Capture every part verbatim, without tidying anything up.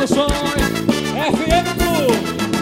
Produções, F M Clube.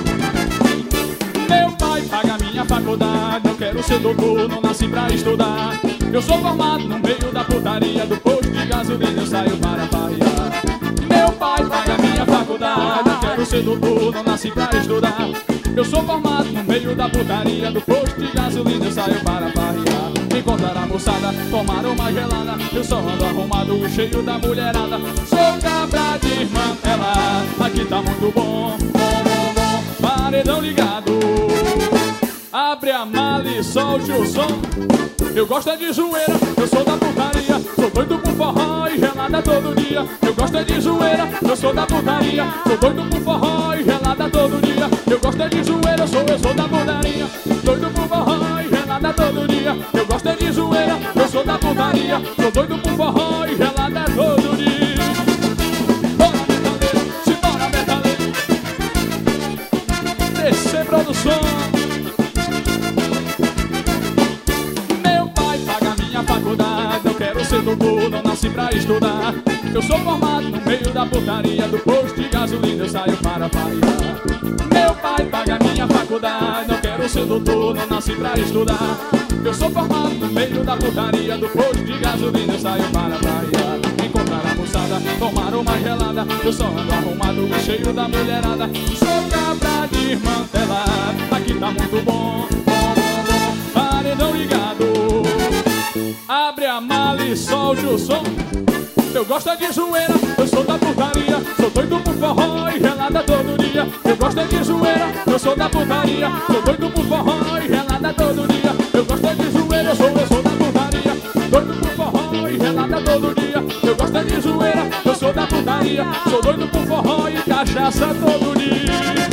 Meu pai paga minha faculdade, eu quero ser doutor, não nasci pra estudar. Eu sou formado no meio da putaria, do posto de gasolina eu saio para farrear. Meu pai paga minha faculdade, eu quero ser doutor, não nasci pra estudar. Eu sou formado no meio da putaria, do posto de gasolina eu saio para farrear. Encontrar a moçada, tomar uma gelada, eu só ando arrumado, cheio da mulherada. Sou cabra de irmã, ela, aqui tá muito bom, bom, bom, bom. Paredão ligado, abre a mala e solte o som. Eu gosto é de zoeira, eu sou da putaria, sou doido por forró e gelada todo dia. Eu gosto é de zoeira, eu sou da putaria, sou doido por forró e gelada todo dia. Eu gosto é de zoeira, eu sou, eu sou da putaria, doido por forró e gelada todo dia. Eu gosto é de zoeira, eu sou da putaria, sou doido por forró e gelada todo dia. Bora metaleiro, simbora metaleiro, descer produção. Faculdade, eu quero ser doutor, não nasci pra estudar. Eu sou formado no meio da putaria, do posto de gasolina eu saio para farrear. Meu pai paga minha faculdade, eu quero ser doutor, não nasci pra estudar. Eu sou formado no meio da putaria, do posto de gasolina eu saio para farrear. Encontrar a moçada, tomar uma gelada, eu só ando arrumado, cheio da mulherada. Sou cabra de irmã telada, aqui tá muito bom, bom, bom, bom. Paredão ligado, abre a mala e solte o som. Eu gosto é de zoeira, eu sou da putaria, sou doido por forró e gelada todo dia. Eu gosto é de zoeira, eu sou da putaria, sou doido por forró e gelada todo dia. Eu gosto é de zoeira, eu sou, eu sou da putaria, doido por forró e gelada todo dia. Eu gosto é de zoeira, eu sou da putaria, sou doido por forró e cachaça todo dia.